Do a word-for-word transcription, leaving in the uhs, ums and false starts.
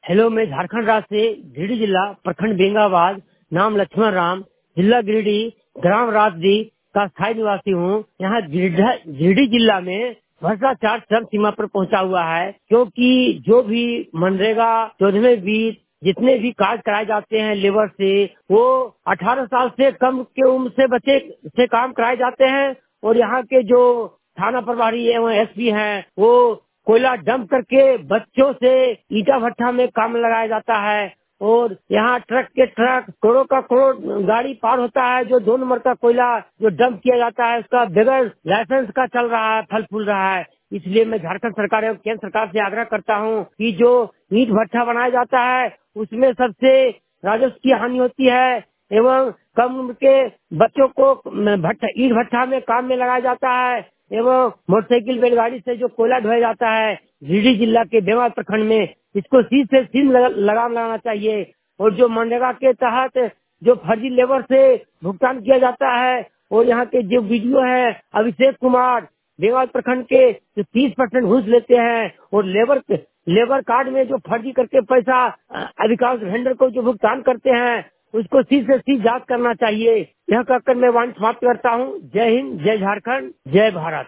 Hello, मैं झारखंड राज्य से गिरिडीह जिला प्रखंड बेंगाबाद, नाम लक्ष्मण राम, जिला गिरिडीह, ग्राम राजदी का स्थायी निवासी हूँ। यहाँ गिरिडीह गिरिडीह जिला में भ्रष्टाचार चरम सीमा पर पहुँचा हुआ है, क्योंकि जो भी मनरेगा चौदहवें बीस जितने भी कार्य कराए जाते हैं लेबर से, वो अठारह साल से कम के उम्र से बच्चे से काम कराए जाते हैं। और यहाँ के जो थाना प्रभारी एवं एसपी हैं, वो कोयला डंप करके बच्चों से ईटा भट्ठा में काम लगाया जाता है। और यहाँ ट्रक के ट्रक करोड़ का करोड़ गाड़ी पार होता है, जो दो नंबर का कोयला जो डंप किया जाता है उसका बगैर लाइसेंस का चल रहा है, फल फूल रहा है। इसलिए मैं झारखंड सरकार एवं केंद्र सरकार से आग्रह करता हूँ कि जो ईट भट्ठा बनाया जाता है उसमें सबसे राजस्व की हानि होती है, एवं कम उम्र के बच्चों को भट्ठा ईट भट्ठा में काम में लगाया जाता है, एवं मोटरसाइकिल बैलगाड़ी से जो कोयला ढोया जाता है गिरिडीह जिला के बेंगाबाद प्रखंड में, इसको सीध से सीध लगा, लगाम लगाना चाहिए। और जो मनरेगा के तहत जो फर्जी लेबर से भुगतान किया जाता है, और यहाँ के जो वीडियो है अभिषेक कुमार बेंगाबाद प्रखंड के जो तीस परसेंट घूस लेते हैं, और लेबर लेबर कार्ड में जो फर्जी करके पैसा अ, अधिकांश वेंडर को जो भुगतान करते हैं, उसको सीध से सीध जांच करना चाहिए। यह कहकर मैं वाणी समाप्त करता हूँ। जय हिंद, जय झारखंड, जय भारत।